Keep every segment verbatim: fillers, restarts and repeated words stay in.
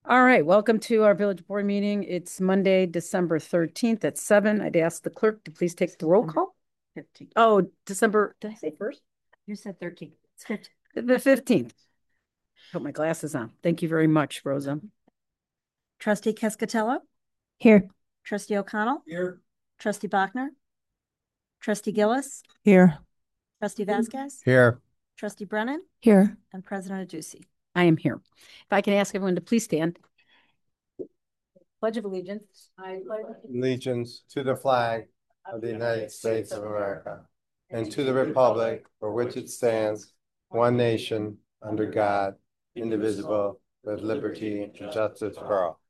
All right, welcome to our village board meeting. It's Monday, December thirteenth at seven. I'd ask the clerk to please take the roll call. Fifteen. Oh, December, did I say first? You said thirteen. It's fifteen. The fifteenth. Put my glasses on. Thank you very much, Rosa. Trustee Cascatello, Here. Trustee O'Connell, Here. Trustee Bachner, Trustee Gillis, Here. Trustee Vasquez, Here. Trustee Brennan, Here. and President Adduci. I am here. If I can ask everyone to please stand. Pledge of Allegiance. I pledge Allegiance to the flag of the United States of America and to the republic for which it stands, one nation, under God, indivisible, with liberty and justice for all.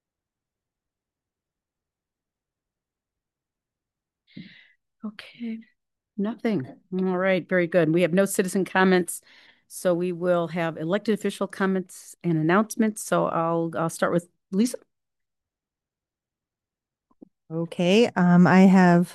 Okay, nothing. All right, very good. We have no citizen comments, so we will have elected official comments and announcements. So I'll I'll start with Lisa. Okay. Um, I have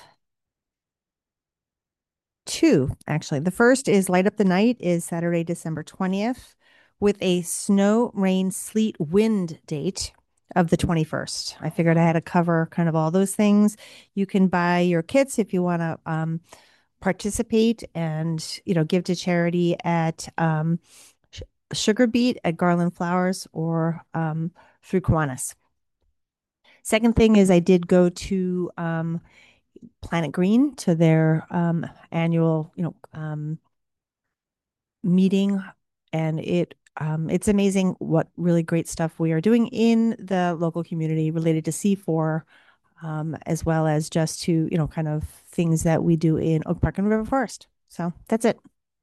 two, actually. The first is Light Up the Night is Saturday, December twentieth, with a snow, rain, sleet, wind date of the twenty-first. I figured I had to cover kind of all those things. You can buy your kits if you want to um, participate and, you know, give to charity at um, Sugar Beet at Garland Flowers or um, through Kiwanis. Second thing is I did go to um, Planet Green to their um, annual, you know, um, meeting, and it um, it's amazing what really great stuff we are doing in the local community related to C four, um, as well as just to, you know, kind of things that we do in Oak Park and River Forest. So that's it.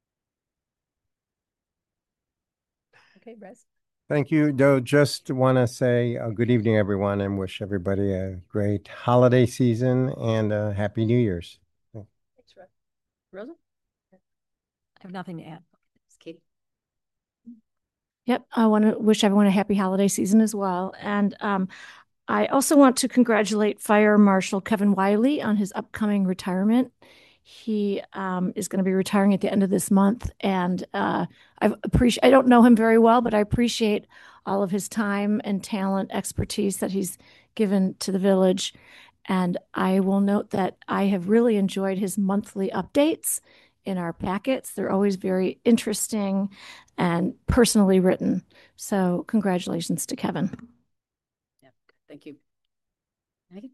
Okay, Brez. Thank you. No, just want to say uh, good evening, everyone, and wish everybody a great holiday season and uh, Happy New Year's. Thanks, Rosa. I have nothing to add. It's Katie. Yep, I want to wish everyone a happy holiday season as well. And um, I also want to congratulate Fire Marshal Kevin Wiley on his upcoming retirement. He um, is going to be retiring at the end of this month, and uh, I appreciate. I don't know him very well, but I appreciate all of his time and talent, expertise that he's given to the village. And I will note that I have really enjoyed his monthly updates in our packets. They're always very interesting and personally written. So congratulations to Kevin. Yeah, thank you. Maggie?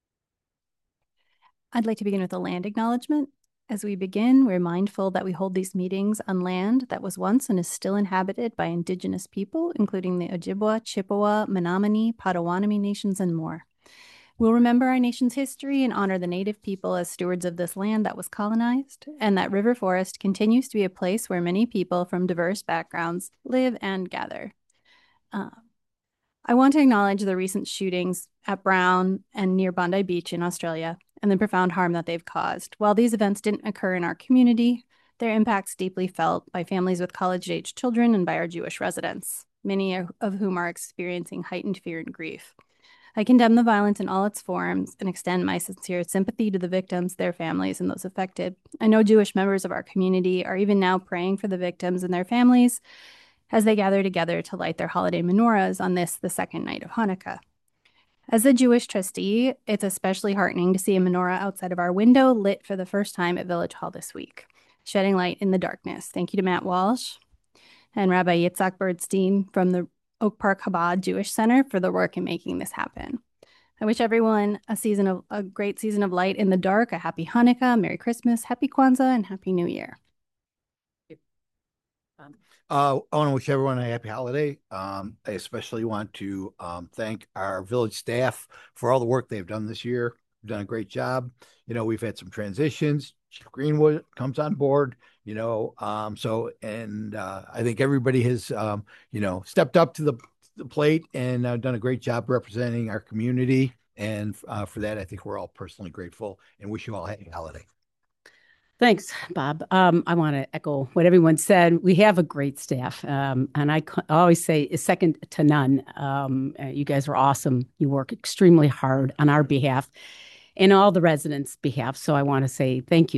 I'd like to begin with a land acknowledgement. As we begin, we're mindful that we hold these meetings on land that was once and is still inhabited by Indigenous people, including the Ojibwa, Chippewa, Menominee, Potawatomi nations, and more. We'll remember our nation's history and honor the Native people as stewards of this land that was colonized, and that River Forest continues to be a place where many people from diverse backgrounds live and gather. Uh, I want to acknowledge the recent shootings at Brown and near Bondi Beach in Australia and the profound harm that they've caused. While these events didn't occur in our community, their impacts deeply felt by families with college-age children and by our Jewish residents, many of whom are experiencing heightened fear and grief. I condemn the violence in all its forms and extend my sincere sympathy to the victims, their families, and those affected. I know Jewish members of our community are even now praying for the victims and their families as they gather together to light their holiday menorahs on this, the second night of Hanukkah. As a Jewish trustee, it's especially heartening to see a menorah outside of our window lit for the first time at Village Hall this week, shedding light in the darkness. Thank you to Matt Walsh and Rabbi Yitzhak Birdstein from the Oak Park Chabad Jewish Center for the work in making this happen. I wish everyone a season of a great season of light in the dark, a happy Hanukkah, Merry Christmas, Happy Kwanzaa, and Happy New Year. Um, Uh, I want to wish everyone a happy holiday. Um, I especially want to um, thank our village staff for all the work they've done this year. We've done a great job. You know, we've had some transitions. Chief Greenwood comes on board, you know, um, so, and uh, I think everybody has, um, you know, stepped up to the, the plate and uh, done a great job representing our community. And uh, for that, I think we're all personally grateful and wish you all a happy holiday. Thanks, Bob. Um, I want to echo what everyone said. We have a great staff, um, and I c- always say is second to none. Um, uh, you guys are awesome. You work extremely hard on our behalf and all the residents' behalf. So I want to say thank you.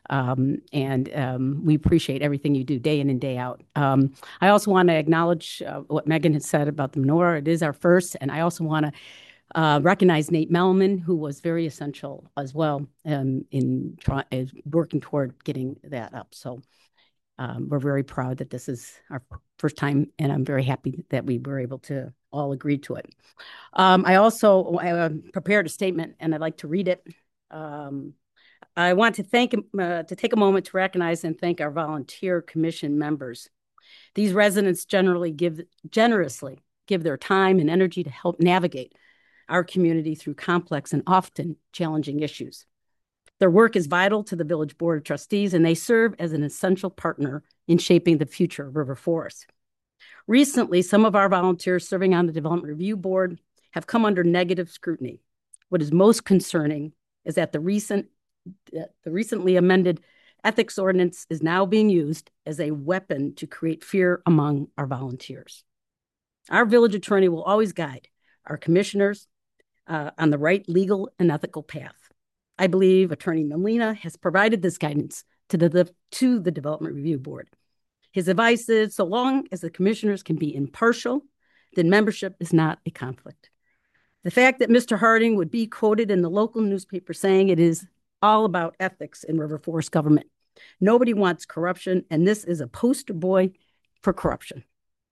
Um, and um, we appreciate everything you do day in and day out. Um, I also want to acknowledge uh, what Megan had said about the menorah. It is our first, and I also want to uh, recognize Nate Melman, who was very essential as well um, in try- uh, working toward getting that up. So um, we're very proud that this is our first time, and I'm very happy that we were able to all agree to it. Um, I also uh, prepared a statement, and I'd like to read it. Um, I want to thank uh, to take a moment to recognize and thank our volunteer commission members. These residents generally give generously give their time and energy to help navigate our community through complex and often challenging issues. Their work is vital to the Village Board of Trustees, and they serve as an essential partner in shaping the future of River Forest. Recently, some of our volunteers serving on the Development Review Board have come under negative scrutiny. What is most concerning is that the recent, the recently amended ethics ordinance is now being used as a weapon to create fear among our volunteers. Our village attorney will always guide our commissioners uh, on the right legal and ethical path. I believe Attorney Molina has provided this guidance to the, to the Development Review Board. His advice is, so long as the commissioners can be impartial, then membership is not a conflict. The fact that Mister Harding would be quoted in the local newspaper saying it is all about ethics in River Forest government. Nobody wants corruption, and this is a poster boy for corruption.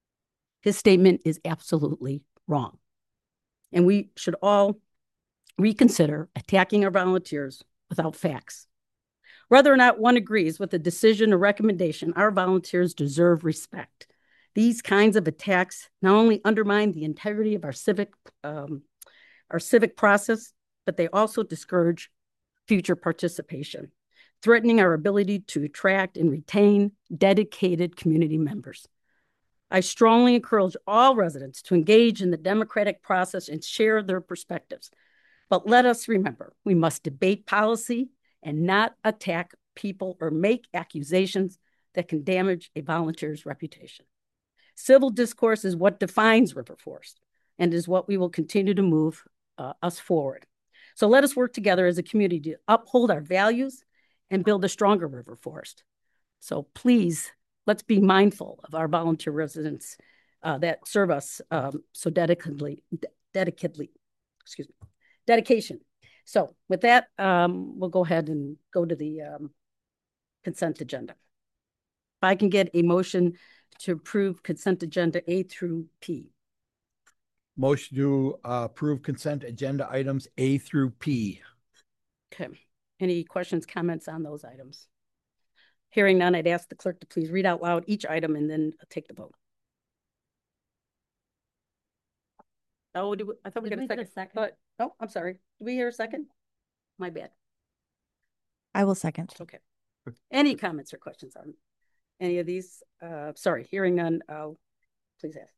His statement is absolutely wrong. And we should all reconsider attacking our volunteers without facts. Whether or not one agrees with a decision or recommendation, our volunteers deserve respect. These kinds of attacks not only undermine the integrity of our civic, um, our civic process, but they also discourage future participation, threatening our ability to attract and retain dedicated community members. I strongly encourage all residents to engage in the democratic process and share their perspectives. But let us remember, we must debate policy and not attack people or make accusations that can damage a volunteer's reputation. Civil discourse is what defines River Forest and is what we will continue to move uh, us forward. So let us work together as a community to uphold our values and build a stronger River Forest. So please, let's be mindful of our volunteer residents uh, that serve us um, so dedicatedly, dedicatedly, excuse me, dedication. So with that, um, we'll go ahead and go to the um, consent agenda. If I can get a motion to approve consent agenda A through P. Motion to uh, approve consent agenda items A through P. Okay. Any questions, comments on those items? Hearing none, I'd ask the clerk to please read out loud each item and then take the vote. Oh, do we, I thought we Did got a we second. get a second? But, oh, I'm sorry. Did we hear a second? My bad. I will second. Okay. Any comments or questions on any of these? Uh, sorry, hearing none, I'll please ask.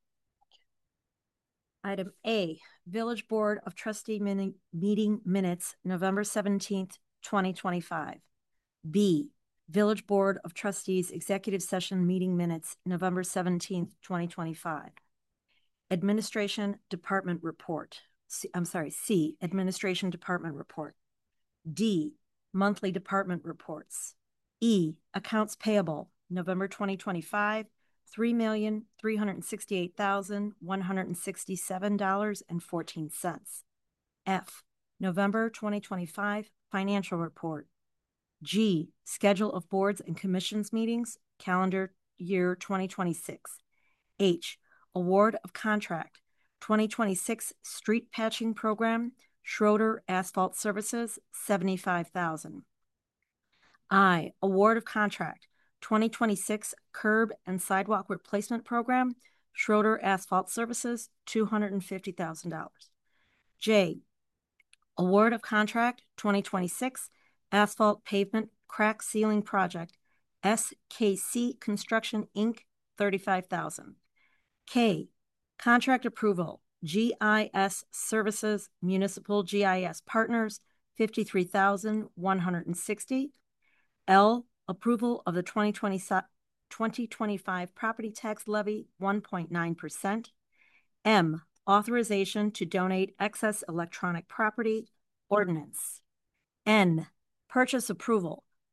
Item A, Village Board of Trustee meeting, meeting minutes, November seventeenth, twenty twenty-five. B, Village Board of Trustees Executive Session Meeting Minutes, November seventeenth, twenty twenty-five. Administration Department Report. C, I'm sorry, C, Administration Department Report. D, Monthly Department Reports. E, Accounts Payable, November twenty twenty-five, three million, three hundred sixty-eight thousand, one hundred sixty-seven dollars and fourteen cents. F, November twenty twenty-five, Financial Report. G, Schedule of Boards and Commissions Meetings, Calendar Year twenty twenty-six. H, Award of Contract, twenty twenty-six Street Patching Program, Schroeder Asphalt Services, seventy-five thousand dollars. I, Award of Contract, twenty twenty-six Curb and Sidewalk Replacement Program, Schroeder Asphalt Services, two hundred fifty thousand dollars. J, Award of Contract, twenty twenty-six Asphalt Pavement Crack Sealing Project, S K C Construction, Incorporated, thirty-five thousand dollars. K, Contract Approval, G I S Services Municipal G I S Partners, fifty-three thousand one hundred sixty dollars. L, Approval of the twenty twenty-five Property Tax Levy, one point nine percent. M, Authorization to donate excess electronic property, ordinance. N, Purchase Approval,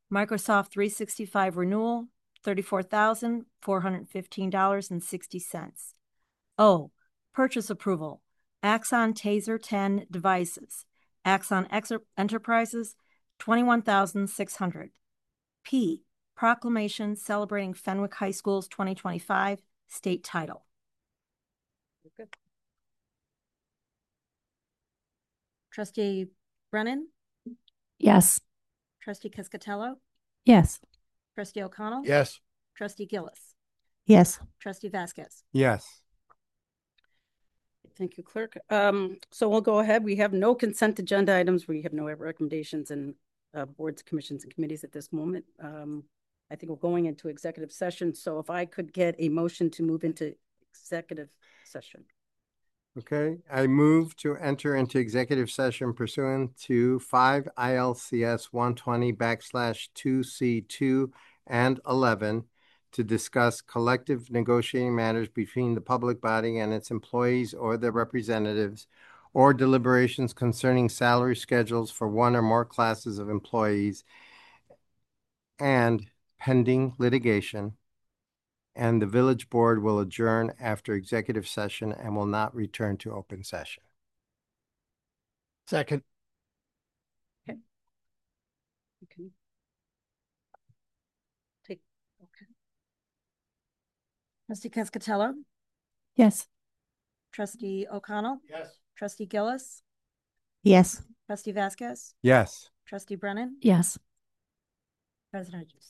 Microsoft three sixty-five renewal, thirty-four thousand four hundred fifteen dollars and sixty cents. O, purchase approval, Axon Taser ten devices, Axon Ex- Enterprises, twenty-one thousand six hundred dollars. P, proclamation celebrating Fenwick High School's twenty twenty-five state title. Good. Trustee Brennan, Yes. Trustee Cascatello, Yes. Trustee O'Connell. Yes. Trustee Gillis, Yes. Trustee Vasquez. Yes. Thank you, Clerk. Um, so we'll go ahead. We have no consent agenda items. We have no recommendations and uh, boards, commissions, and committees at this moment. Um, I think we're going into executive session. So if I could get a motion to move into executive session. Okay, I move to enter into executive session pursuant to five I L C S one twenty backslash two C two and eleven to discuss collective negotiating matters between the public body and its employees or their representatives, or deliberations concerning salary schedules for one or more classes of employees, and pending litigation. And the village board will adjourn after executive session and will not return to open session. Second. Okay. Okay. Take, okay. Trustee Cascatello, Yes. Trustee O'Connell. Yes. Trustee Gillis, Yes. Trustee Vasquez, Yes. Trustee Brennan, Yes. President Hughes.